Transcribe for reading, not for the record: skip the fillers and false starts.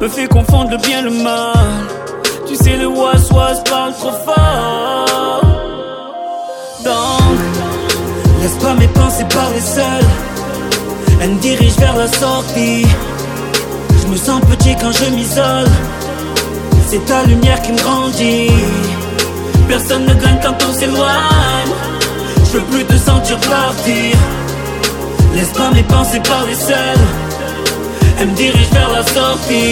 me fait confondre le bien et le mal. Tu sais le was parle trop fort. Donc laisse pas mes pensées parler seules. Elles me dirigent vers la sortie. Je me sens petit quand je m'isole. C'est ta lumière qui me grandit. Personne ne gagne quand on s'éloigne. Je veux plus te sentir partir. Laisse pas mes pensées parler seules. Elles me dirigent vers la sortie.